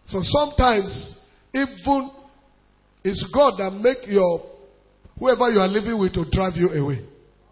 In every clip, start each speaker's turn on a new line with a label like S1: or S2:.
S1: So sometimes, even it's God that make whoever you are living with to drive you away.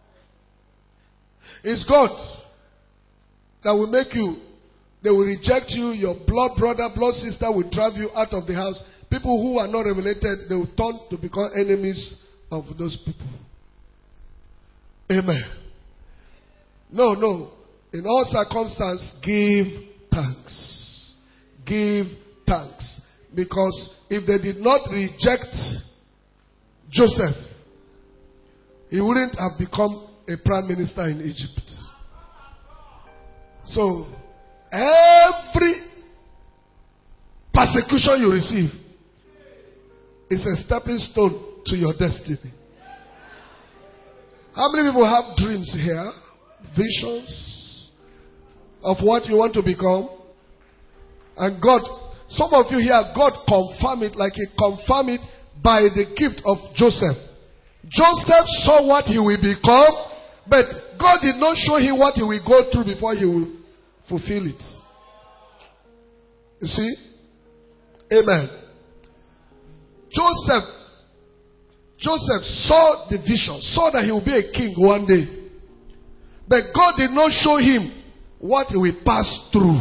S1: It's God that will make you, they will reject you, your blood brother, blood sister will drive you out of the house. People who are not related, they will turn to become enemies of those people. Amen. No. In all circumstances, give thanks. Give thanks. Because if they did not reject Joseph, he wouldn't have become a prime minister in Egypt. So, every persecution you receive is a stepping stone to your destiny. How many people have dreams here? Visions of what you want to become? And God, some of you here, God confirmed it like He confirmed it by the gift of Joseph. Joseph saw what he will become, but God did not show him what he will go through before he will fulfill it. You see? Amen. Joseph saw the vision, saw that he will be a king one day. But God did not show him what he will pass through.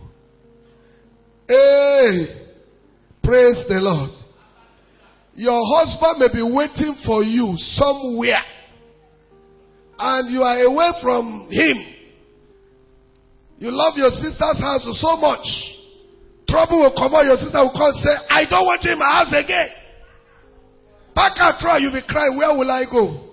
S1: Hey, praise the Lord. Your husband may be waiting for you somewhere, and you are away from him. You love your sister's house so much. Trouble will come out, your sister will come and say, I don't want you in my house again. Back after all, you'll be crying, where will I go?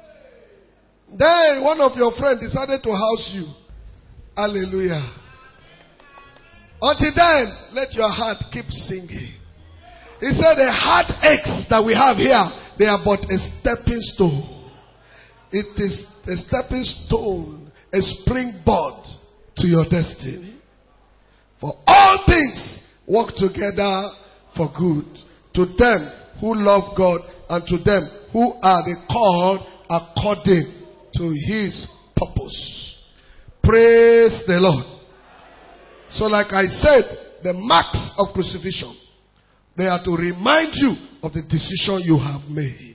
S1: Then one of your friends decided to house you. Hallelujah. Until then, let your heart keep singing. He said the heartaches that we have here, they are but a stepping stone. It is a stepping stone, a springboard to your destiny. For all things work together for good to them who love God and to them who are the called according to His purpose. Praise the Lord. So like I said, the marks of crucifixion, they are to remind you of the decision you have made.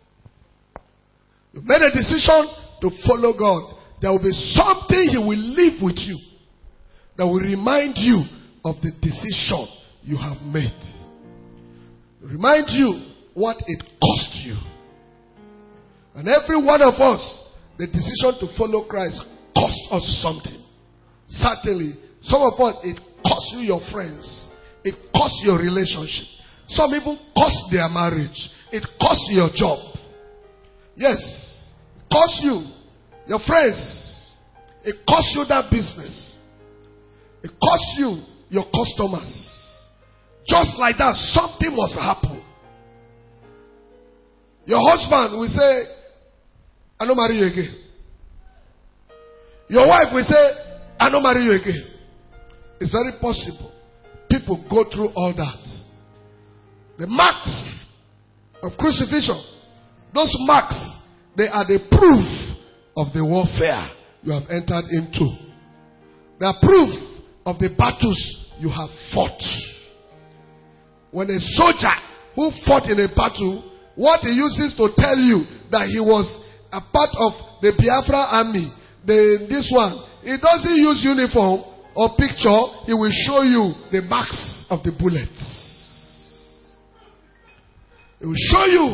S1: You made a decision to follow God. There will be something He will leave with you that will remind you of the decision you have made. Remind you what it cost you. And every one of us, the decision to follow Christ cost us something. Certainly, some of us, it cost you your friends. It cost your relationship. Some even cost their marriage. It cost your job. Yes, it cost you your friends. It cost you that business. It cost you your customers. Just like that, something must happen. Your husband will say, I don't marry you again. Your wife will say, I don't marry you again. It's very possible. People go through all that. The marks of crucifixion, those marks, they are the proof of the warfare you have entered into. They are proof of the battles you have fought. When a soldier who fought in a battle, what he uses to tell you that he was a part of the Biafra army, this one, he doesn't use uniform or picture, he will show you the marks of the bullets. He will show you.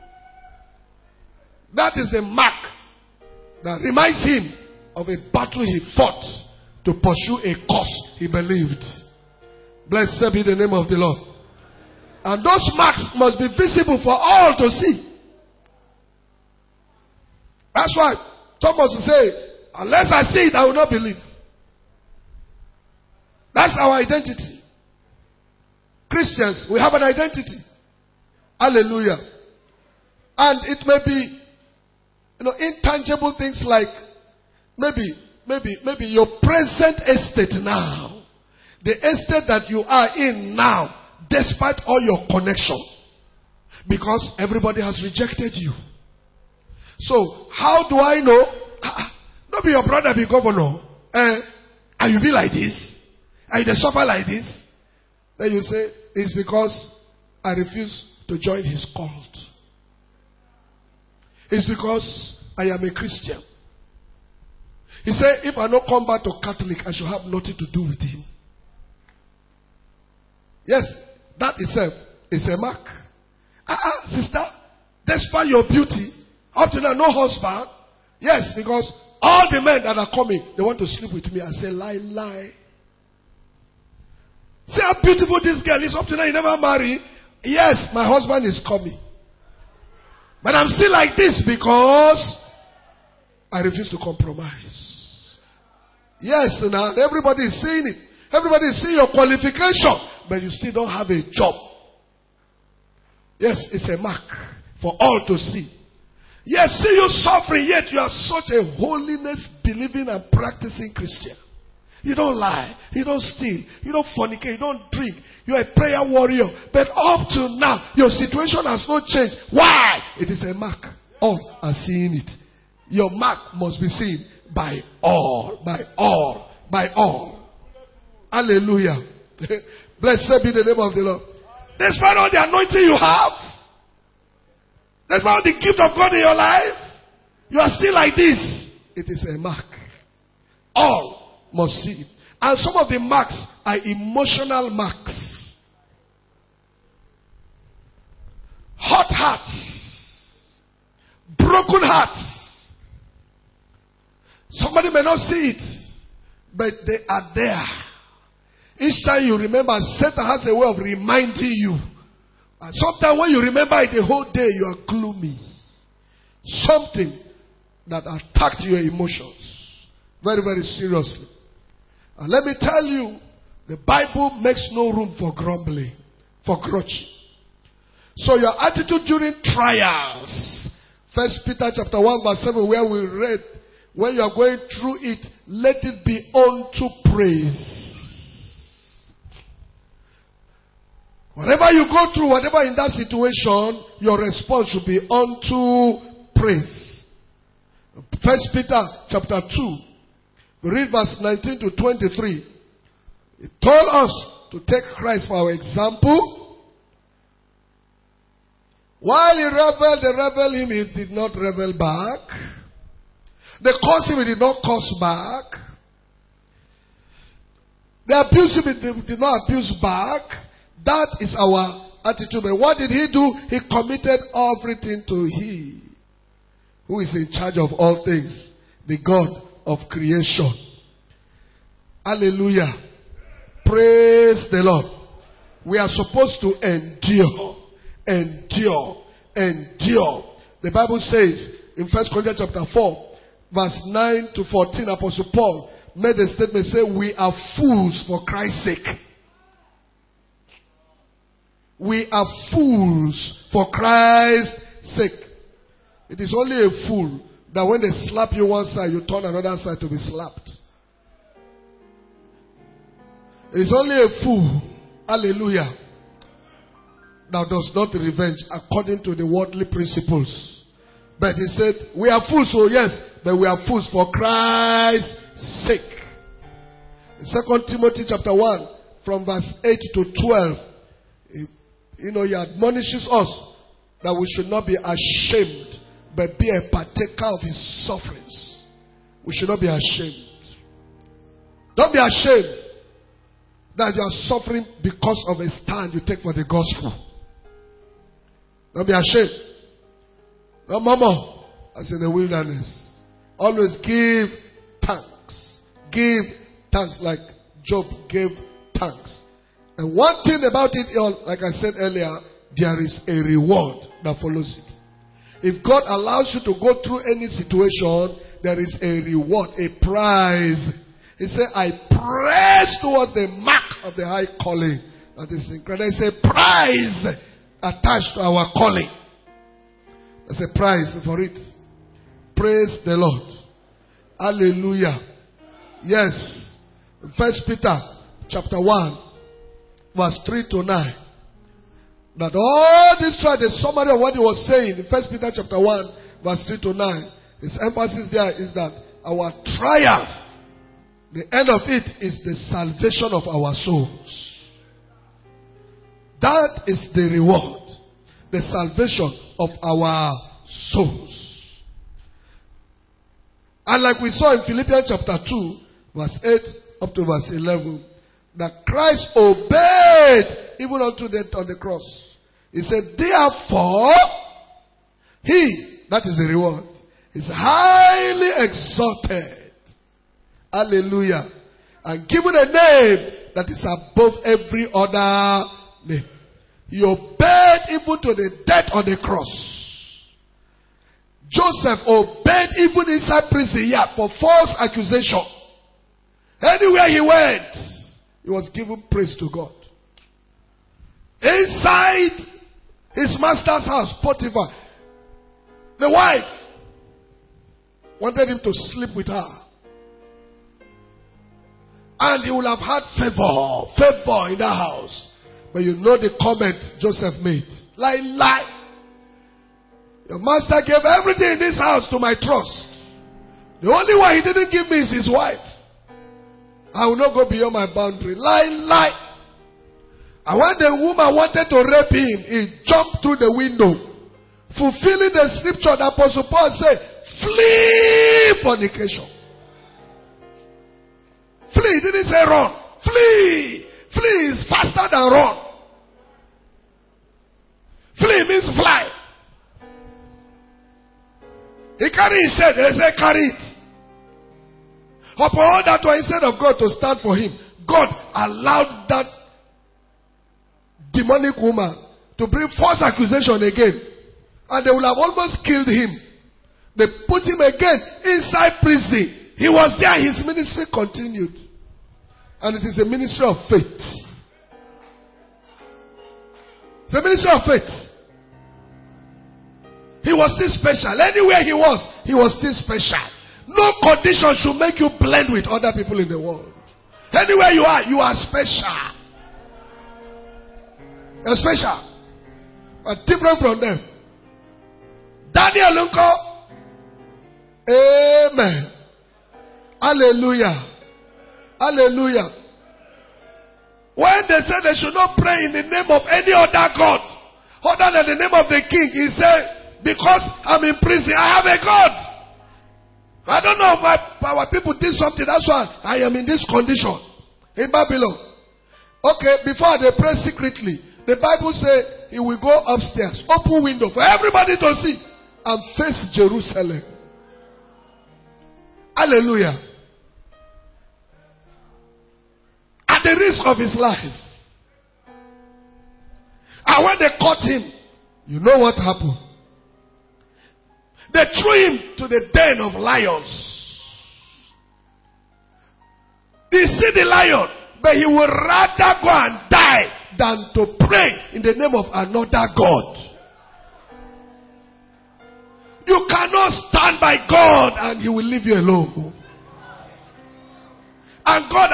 S1: That is the mark that reminds him of a battle he fought to pursue a cause he believed. Blessed be the name of the Lord. And those marks must be visible for all to see. That's why Thomas will say, unless I see it, I will not believe. That's our identity. Christians, we have an identity. Hallelujah. And it may be, intangible things like maybe your present estate now. The estate that you are in now, despite all your connection. Because everybody has rejected you. So, how do I know? Not be your brother be governor. And you be like this. And you suffer like this. Then you say, it's because I refuse to join his cult. It's because I am a Christian. He said, if I don't come back to Catholic, I should have nothing to do with him. Yes, that itself is a mark. Sister, despite your beauty, up to now, no husband. Yes, because all the men that are coming, they want to sleep with me. I say, lie. See how beautiful this girl is. Up to now, you never marry. Yes, my husband is coming. But I'm still like this because I refuse to compromise. Yes, now everybody is seeing it. Everybody is seeing your qualification. But you still don't have a job. Yes, it's a mark for all to see. Yes, see you suffering, yet you are such a holiness believing and practicing Christian. You don't lie, you don't steal, you don't fornicate, you don't drink. You're a prayer warrior. But up to now, your situation has not changed. Why? It is a mark. All are seeing it. Your mark must be seen by all. By all. By all. Hallelujah. Blessed be the name of the Lord. Despite all the anointing you have, despite all the gift of God in your life, you are still like this. It is a mark. All must see it. And some of the marks are emotional marks. Hot hearts. Broken hearts. Somebody may not see it, but they are there. Each time you remember, Satan has a way of reminding you. And sometimes when you remember it the whole day, you are gloomy. Something that attacked your emotions very, very seriously. And let me tell you, the Bible makes no room for grumbling, for grudging. So your attitude during trials, 1 Peter chapter 1 verse 7, where we read, when you are going through it, let it be unto praise. Whatever you go through, whatever in that situation, your response should be unto praise. 1 Peter chapter 2, we read verse 19 to 23. It told us to take Christ for our example. While he rebelled, they rebelled him, he did not rebel back. They cursed him, he did not curse back. They abused him, he did not abuse back. That is our attitude. But what did he do? He committed everything to He who is in charge of all things, the God of creation. Hallelujah. Praise the Lord. We are supposed to endure. Endure. Endure. The Bible says in 1 Corinthians chapter 4, verse 9 to 14, Apostle Paul made a statement, say, we are fools for Christ's sake. We are fools for Christ's sake. It is only a fool that when they slap you one side, you turn another side to be slapped. It is only a fool, hallelujah, that does not revenge according to the worldly principles. But he said, we are fools, so yes, but we are fools for Christ's sake. In 2 Timothy chapter 1, from verse 8 to 12, he admonishes us that we should not be ashamed, but be a partaker of his sufferings. We should not be ashamed. Don't be ashamed that you are suffering because of a stand you take for the gospel. Don't be ashamed. No, mama, as in the wilderness. Always give thanks. Give thanks like Job gave thanks. And one thing about it, like I said earlier, there is a reward that follows it. If God allows you to go through any situation, there is a reward, a prize. He said, I press towards the mark of the high calling. That is incredible. There's a prize attached to our calling. There's a prize for it. Praise the Lord. Hallelujah. Yes. 1 Peter chapter 1. Verse 3 to 9. That all this trial, the summary of what he was saying in 1 Peter chapter 1, verse 3 to 9. His emphasis there is that our trials, the end of it is the salvation of our souls. That is the reward. The salvation of our souls. And like we saw in Philippians chapter 2, verse 8 up to verse 11, that Christ obeyed even unto death on the cross. He said, therefore, he, that is the reward, is highly exalted. Hallelujah. And given a name that is above every other name. He obeyed even to the death on the cross. Joseph obeyed even inside prison for false accusation. Anywhere he went, he was giving praise to God. Inside his master's house, Potiphar, the wife wanted him to sleep with her. And he would have had favor in that house. But you know the comment Joseph made. Lie. Your master gave everything in this house to my trust. The only one he didn't give me is his wife. I will not go beyond my boundary. Lie. And when the woman wanted to rape him, he jumped through the window. Fulfilling the scripture that Apostle Paul said, flee fornication. Flee, he didn't say run. Flee. Flee is faster than run. Flee means fly. He carried his shirt, they say carry it. Upon all that one, instead of God to stand for him, God allowed that demonic woman to bring false accusation again. And they would have almost killed him. They put him again inside prison. He was there, his ministry continued. And it is a ministry of faith. It's a ministry of faith. He was still special. Anywhere he was still special. No condition should make you blend with other people in the world. Anywhere you are special. You're special. But different from them. Daniel Lunko. Amen. Hallelujah. Hallelujah. When they said they should not pray in the name of any other God other than the name of the king, he said, because I'm in prison, I have a God. I don't know if our people did something. That's why I am in this condition in Babylon. Okay, before they pray secretly, the Bible says he will go upstairs, open window for everybody to see, and face Jerusalem. Hallelujah. At the risk of his life. And when they caught him, you know what happened? They threw him to the den of lions. He see the lion, but he would rather go and die than to pray in the name of another God. You cannot stand by God and he will leave you alone. And God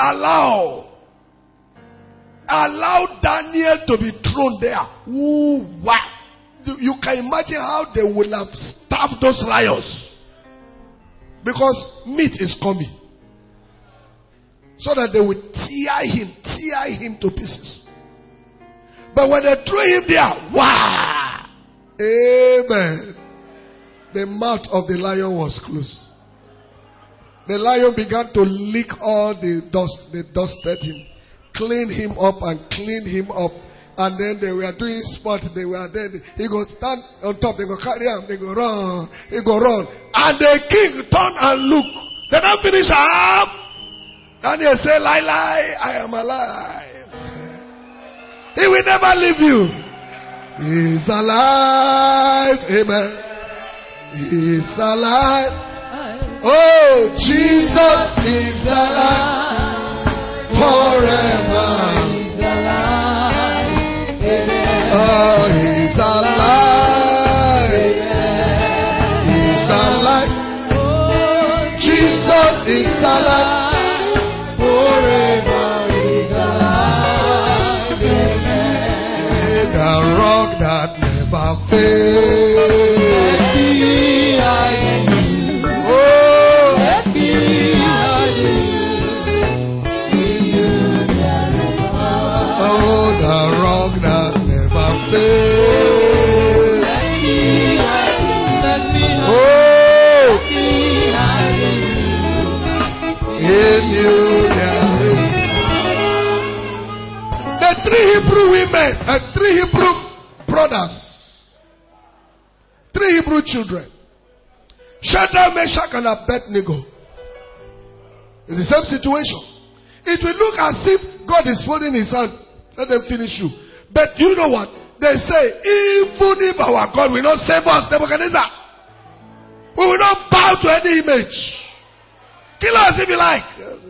S1: allowed Daniel to be thrown there. Ooh, wow. You can imagine how they will have stabbed those lions. Because meat is coming. So that they will tear him to pieces. But when they threw him there, wow! Amen. The mouth of the lion was closed. The lion began to lick all the dust. They dusted him. Clean him up and clean him up. And then they were doing sport. They were there. He go stand on top. They go carry him. They go run. He go run. And the king turned and look. They don't finish up. Daniel say, lie, I am alive. He will never leave you. He's alive. Amen. He's alive. Oh, Jesus is alive forever. Oh, he's alive. He's alive. Jesus is alive.
S2: Forever he's alive. Amen.
S1: The rock that never fails.
S2: Happy I do.
S1: Oh,
S2: Happy I do. In you there is power.
S1: oh, the rock that three Hebrew women and three Hebrew brothers. Three Hebrew children. Shadrach, Meshach, and Abednego. It's the same situation. It will look as if God is folding his hand. Let them finish you. But you know what? They say, even if our God will not save us, Nebuchadnezzar, we will not bow to any image. Kill us if you like.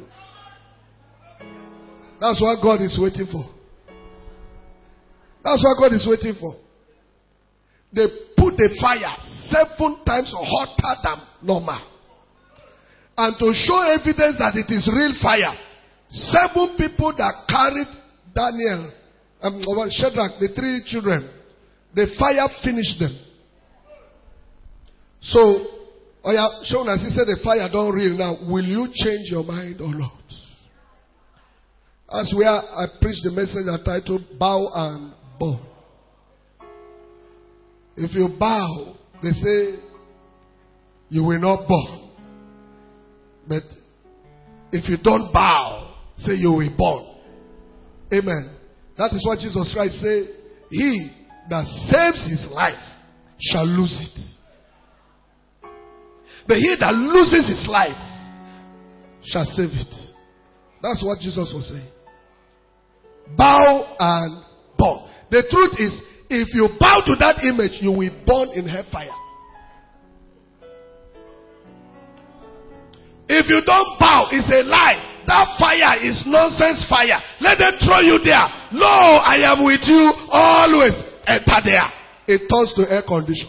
S1: That's what God is waiting for. That's what God is waiting for. They put the fire 7 times hotter than normal. And to show evidence that it is real fire, 7 people that carried Daniel, Shadrach, the 3 children, the fire finished them. So, Shona, he said the fire don't real now. Will you change your mind or not? That's where I preached the message entitled Bow and Burn. If you bow, they say you will not burn. But if you don't bow, say you will burn. Amen. That is what Jesus Christ said. He that saves his life shall lose it. But he that loses his life shall save it. That's what Jesus was saying. Bow and burn. The truth is, if you bow to that image, you will burn in hellfire. If you don't bow, it's a lie. That fire is nonsense fire. Let them throw you there. Lo, I am with you always. Enter there. It turns to air condition.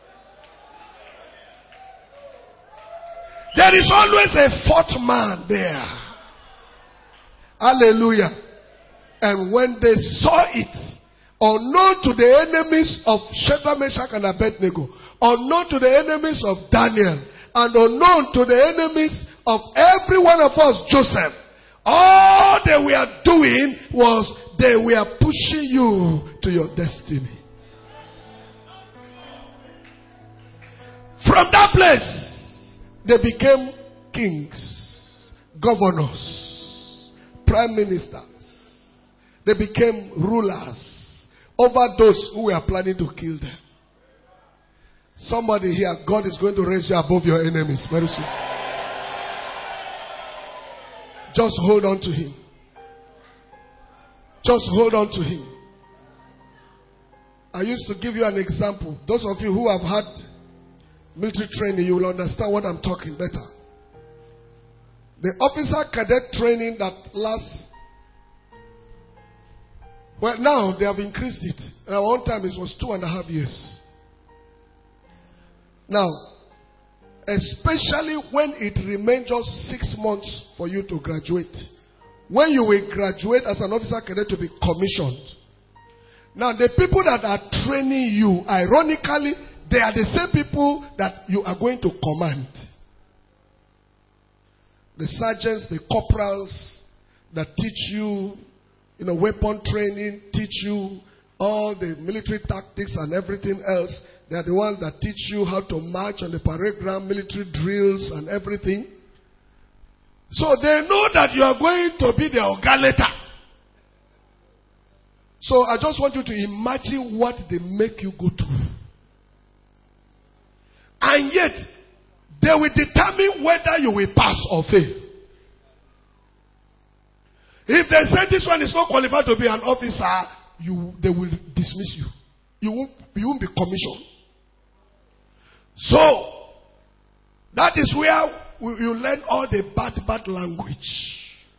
S1: There is always a 4th man there. Hallelujah. And when they saw it, unknown to the enemies of Shadrach, Meshach, and Abednego, unknown to the enemies of Daniel, and unknown to the enemies of every one of us, Joseph, all they were doing was they were pushing you to your destiny. From that place, they became kings, governors, prime ministers. They became rulers over those who were planning to kill them. Somebody here, God is going to raise you above your enemies very soon. Just hold on to him. Just hold on to him. I used to give you an example. Those of you who have had military training, you will understand what I'm talking better. The officer cadet training that lasts, well, now they have increased it. And at one time it was 2.5 years. Now, especially when it remains just 6 months for you to graduate. When you will graduate as an officer cadet to be commissioned. Now, the people that are training you, ironically, they are the same people that you are going to command. The sergeants, the corporals that teach you, weapon training, teach you all the military tactics and everything else. They are the ones that teach you how to march on the parade ground, military drills and everything. So they know that you are going to be the Oga later. So I just want you to imagine what they make you go through. And yet, they will determine whether you will pass or fail. If they say this one is not qualified to be an officer, they will dismiss you. You won't be commissioned. So, that is where you learn all the bad language.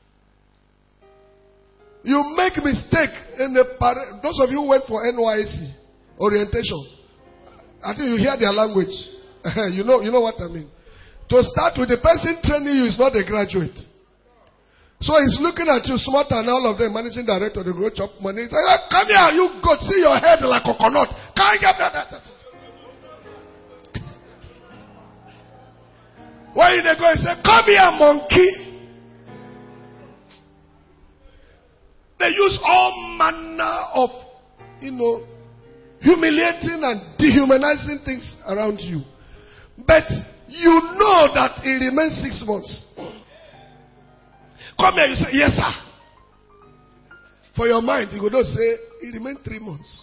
S1: You make mistake in those of you who went for NYC orientation. I think you hear their language. you know what I mean. To start with, the person training you is not a graduate. So he's looking at you smarter than all of them, managing director, they go chop money. He's like, come here, you go see your head like a coconut. Can't get that. When they go and say, come here, monkey. They use all manner of, humiliating and dehumanizing things around you. But you know that it remains 6 months. Come here, you say, yes, sir. For your mind, you go to say, it remained 3 months.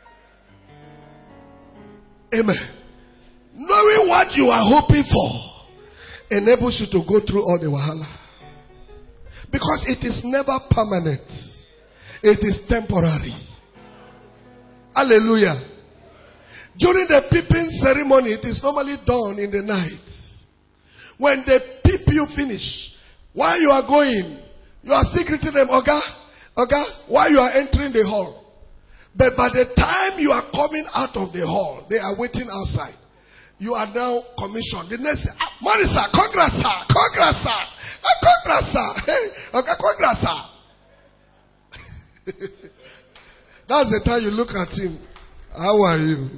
S1: Amen. Knowing what you are hoping for enables you to go through all the wahala. Because it is never permanent. It is temporary. Hallelujah. During the peeping ceremony, it is normally done in the night. When they peep you finish, while you are going, you are still greeting them, Oga, while you are entering the hall. But by the time you are coming out of the hall, they are waiting outside. You are now commissioned. The next, morning sir, congrats sir, congrats sir, congrats sir, hey, okay, congrats sir. That's the time you look at him. How are you?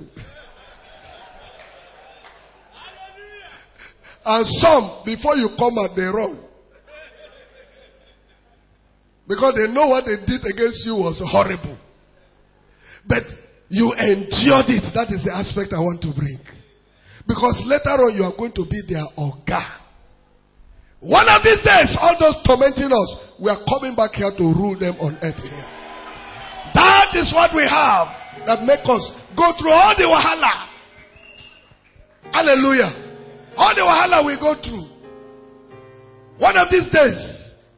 S1: And some, before you come out, they run. Because they know what they did against you was horrible. But you endured it. That is the aspect I want to bring. Because later on you are going to be their Oga. One of these days, all those tormenting us, we are coming back here to rule them on earth here. That is what we have that make us go through all the wahala. Hallelujah. All the wahala we go through. One of these days,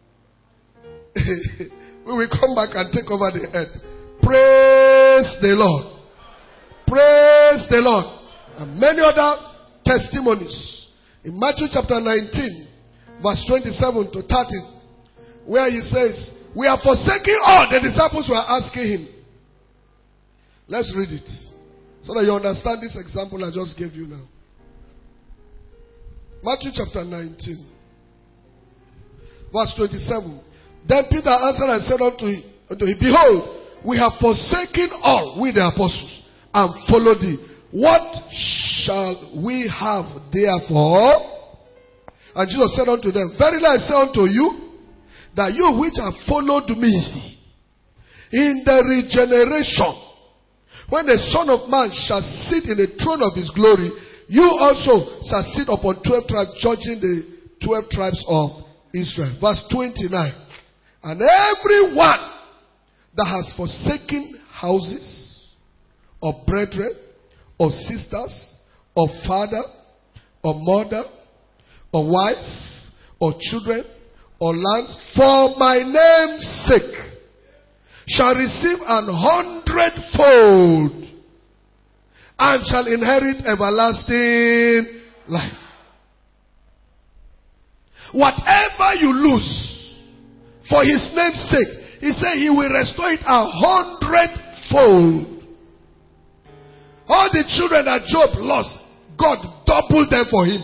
S1: we will come back and take over the earth. Praise the Lord. Praise the Lord. And many other testimonies. In Matthew chapter 19, verse 27 to 30, where he says, we are forsaking all. The disciples were asking him. Let's read it, so that you understand this example I just gave you now. Matthew chapter 19, verse 27. Then Peter answered and said unto him, behold, we have forsaken all, we the apostles, and followed thee. What shall we have therefore? And Jesus said unto them, verily I say unto you, that you which have followed me in the regeneration, when the Son of Man shall sit in the throne of his glory, you also shall sit upon 12 tribes, judging the 12 tribes of Israel. Verse 29. And everyone that has forsaken houses, or brethren, or sisters, or father, or mother, or wife, or children, or lands, for my name's sake, shall receive 100-fold, and shall inherit everlasting life. Whatever you lose for his name's sake, he said he will restore it 100-fold. All the children that Job lost, God doubled them for him.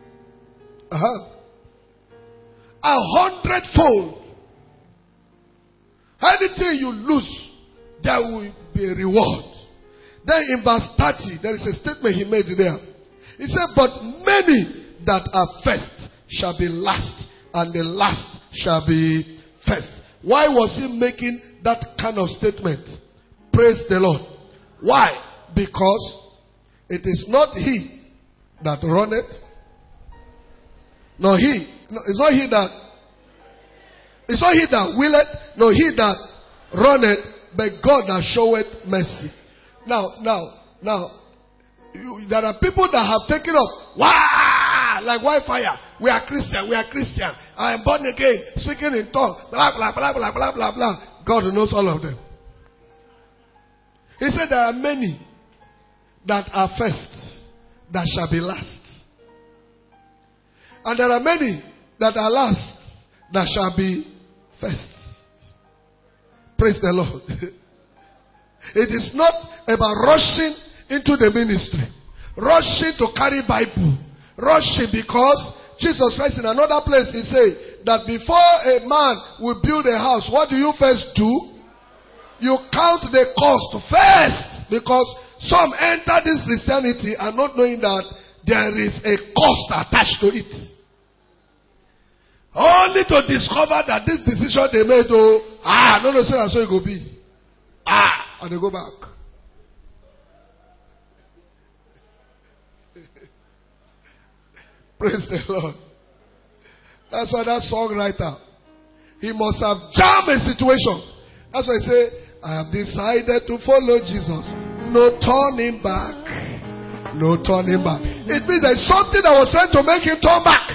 S1: 100-fold. Anything you lose, there will be a reward. Then in verse 30, there is a statement he made there. He said, but many that are first shall be last, and the last shall be first. Why was he making that kind of statement? Praise the Lord. Why? Because it is not he that runneth, nor he. No, it's not he that willeth, nor he that runneth, but God that showeth mercy. Now, there are people that have taken up, like wildfire. We are Christian. I am born again, speaking in tongues, blah, blah, blah, blah, blah, blah, blah. God knows all of them. He said there are many that are first, that shall be last. And there are many that are last, that shall be first. Praise the Lord. It is not about rushing into the ministry, rushing to carry Bible, rushing because Jesus Christ in another place, he said that before a man will build a house, what do you first do? You count the cost first, because some enter this Christianity and not knowing that there is a cost attached to it. Only to discover that this decision they made, so it will be. And they go back. Praise the Lord. That's why that songwriter, he must have jammed a situation That's why I say, I have decided to follow Jesus. No turning back. No turning back. It means there's something that was trying to make him turn back.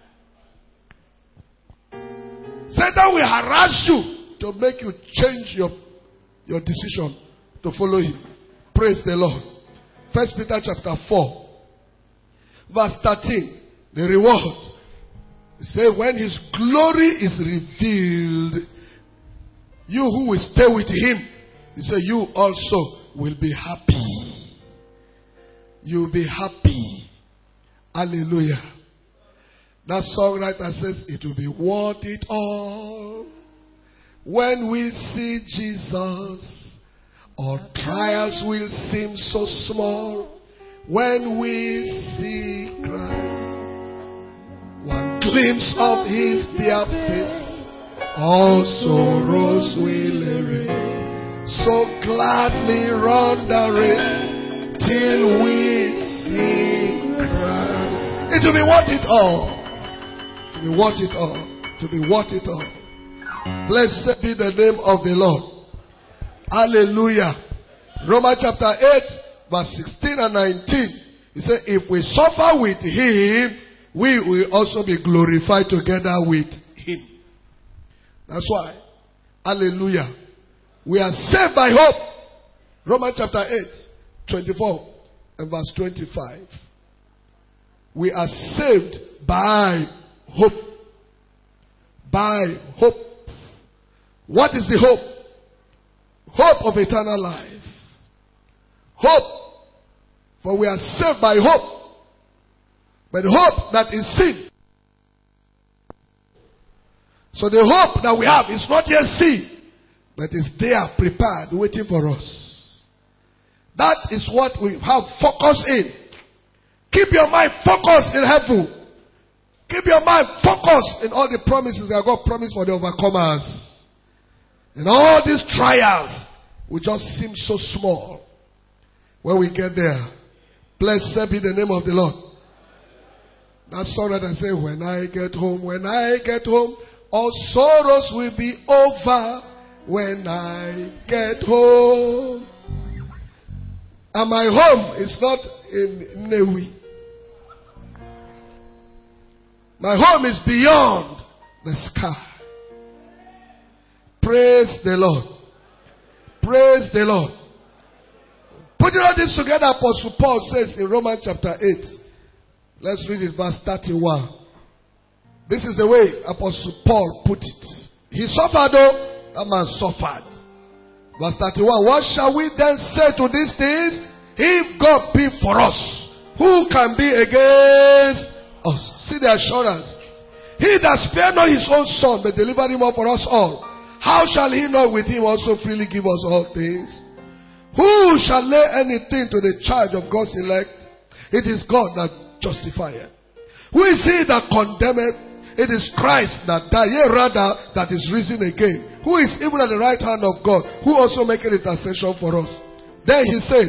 S1: Satan will harass you to make you change your decision to follow him. Praise the Lord. 1 Peter chapter 4, verse 13. The reward. He said, when his glory is revealed, you who will stay with him, he said, you also will be happy. You will be happy. Hallelujah. That songwriter says, it will be worth it all when we see Jesus. Our trials will seem so small when we see Christ. One glimpse of his dear face, all sorrows will erase. So gladly run the race till we see Christ. It will be worth it all. To be worth it all. To be worth it all. Blessed be the name of the Lord. Hallelujah. Romans chapter 8, verse 16 and 19. He said, if we suffer with him, we will also be glorified together with him. That's why. Hallelujah. We are saved by hope. Romans chapter 8, 24 and verse 25. We are saved by hope. By hope. What is the hope? Hope of eternal life. Hope. For we are saved by hope. But hope that is seen. So the hope that we have is not yet seen, but is there prepared, waiting for us. That is what we have focus in. Keep your mind focused in heaven. Keep your mind focused in all the promises that God promised for the overcomers. And all these trials will just seem so small when we get there. Blessed be the name of the Lord. That song that I say, when I get home, all sorrows will be over when I get home. And my home is not in Newi. My home is beyond the sky. Praise the Lord. Praise the Lord. Putting all this together, Apostle Paul says in Romans chapter 8. Let's read it, verse 31. This is the way Apostle Paul put it. He suffered though, that man suffered. Verse 31. What shall we then say to these things? If God be for us, who can be against us? See the assurance. He that spared not his own son, but delivered him up for us all, how shall he not with him also freely give us all things? Who shall lay anything to the charge of God's elect? It is God that justifieth. Who is he that condemneth? It is Christ that died, yea rather that is risen again, who is even at the right hand of God, who also maketh intercession for us. Then he said,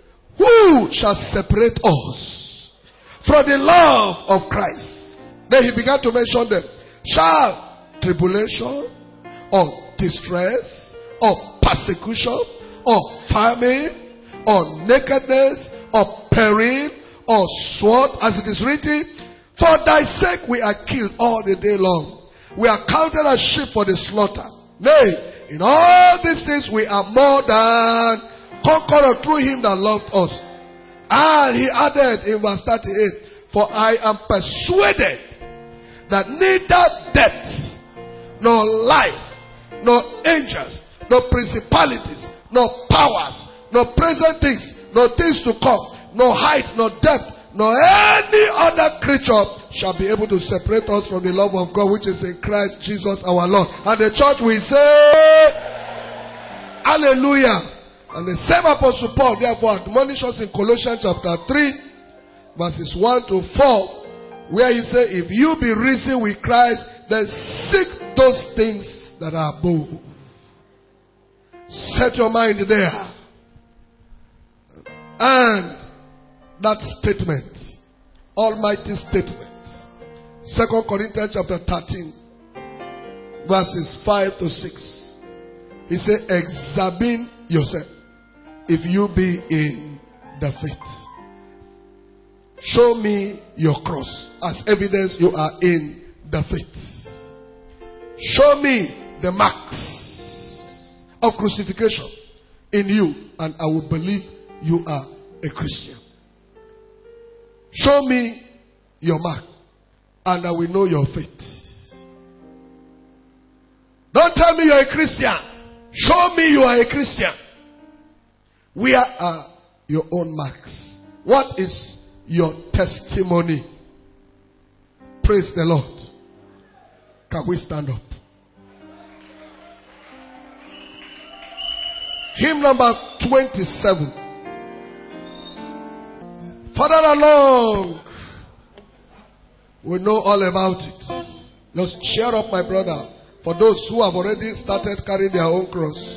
S1: who shall separate us from the love of Christ? Then he began to mention them. Shall tribulation, or distress, or persecution, or famine, or nakedness, or peril, or sword, as it is written, for thy sake we are killed all the day long. We are counted as sheep for the slaughter. Nay, in all these things we are more than conquerors through him that loved us. And he added in verse 38, for I am persuaded that neither death, nor life, nor angels, nor principalities, nor powers, nor present things, nor things to come, nor height, nor depth, nor any other creature shall be able to separate us from the love of God which is in Christ Jesus our Lord. And the church will say, hallelujah. And the same Apostle Paul therefore admonishes us in Colossians chapter 3 verses 1 to 4, where he says, if you be risen with Christ, then seek those things that are above. Set your mind there. And that statement, almighty statement, 2 Corinthians chapter 13, verses 5 to 6. He said, examine yourself if you be in the faith. Show me your cross as evidence you are in the faith. Show me the marks of crucifixion in you, and I will believe you are a Christian. Show me your mark, and I will know your faith. Don't tell me you're a Christian. Show me you are a Christian. Where are your own marks? What is your testimony? Praise the Lord. Can we stand up? Hymn number 27. Further along, we know all about it. Just cheer up, my brother, for those who have already started carrying their own cross.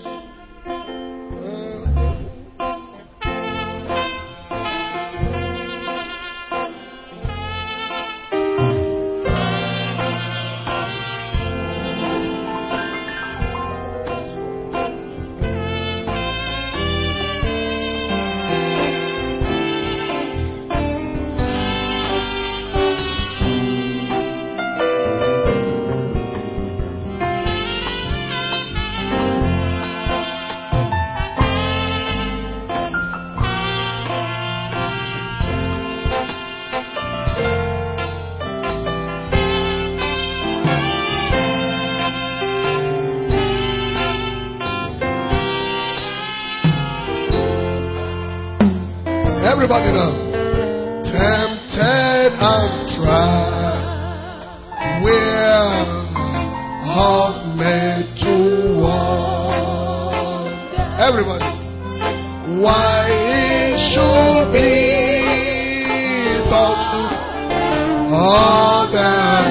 S1: Everybody now. Tempted and tried, we're all made to walk. Everybody. Why it should be thus all that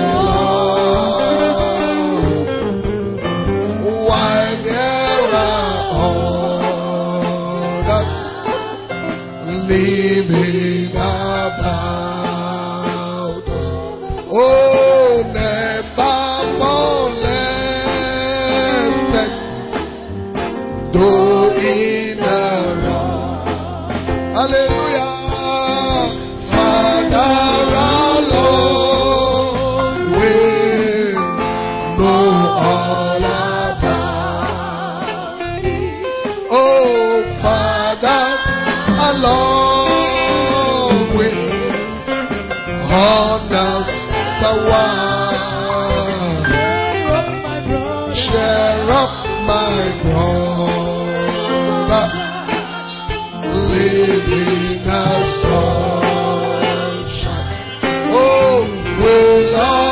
S1: long. Why there are others living about us. Oh, never molested, though in a wrong. Hallelujah. Father alone will know all about it. Oh, Father alone will understand. Share up my brother, living a sunshine. Oh, will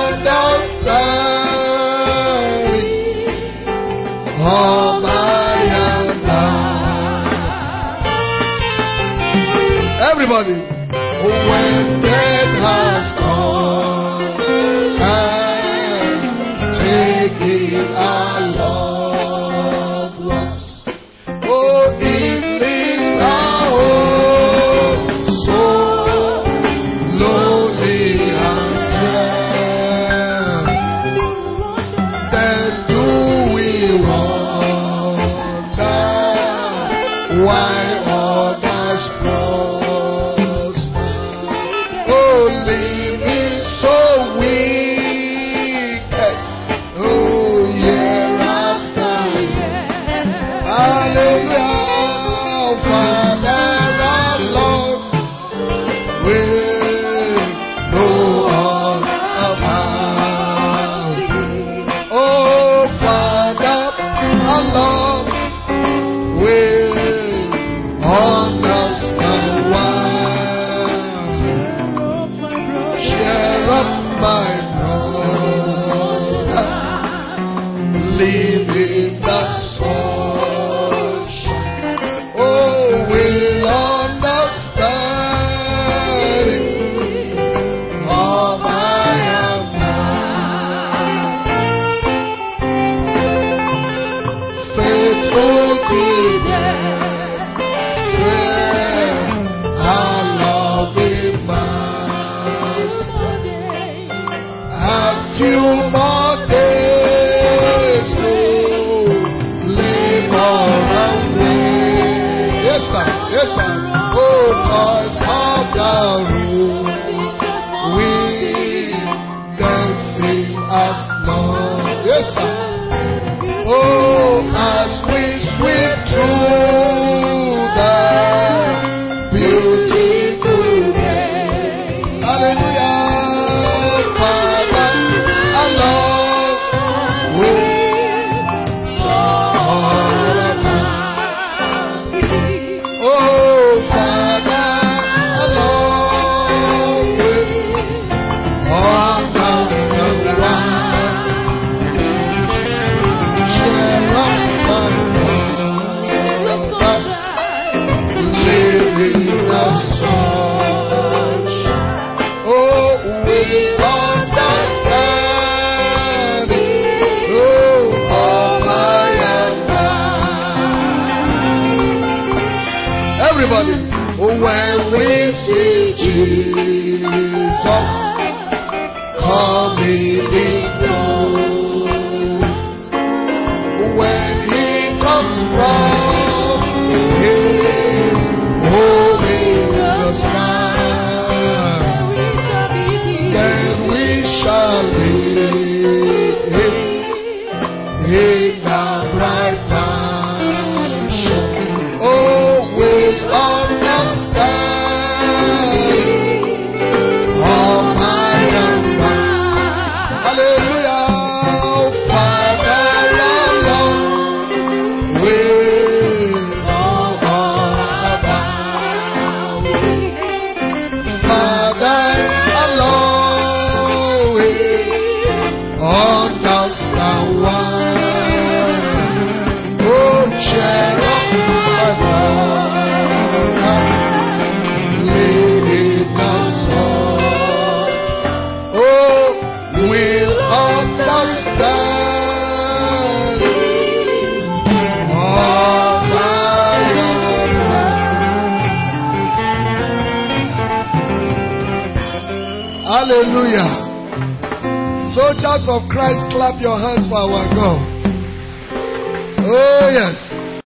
S1: understand it all by and by. Everybody. When death has come and taken our loved ones, oh, it leaves our home so lonely and dread. Then do we wonder why others living so wicked, oh, year after year. Hallelujah, Father alone will know all about it. Oh, Father alone will Everybody. When we see Jesus coming in close, when He comes from His home in the sky, then we shall meet Him in the bright mansion. Oh, we understand all my young man. Hallelujah. Father alone will know all about it. Father alone will understand why. Oh, cherub, my brother, leading us on. Oh, we'll understand all my own. Hallelujah. Soldiers of Christ, clap your hands for our God. Oh, yes.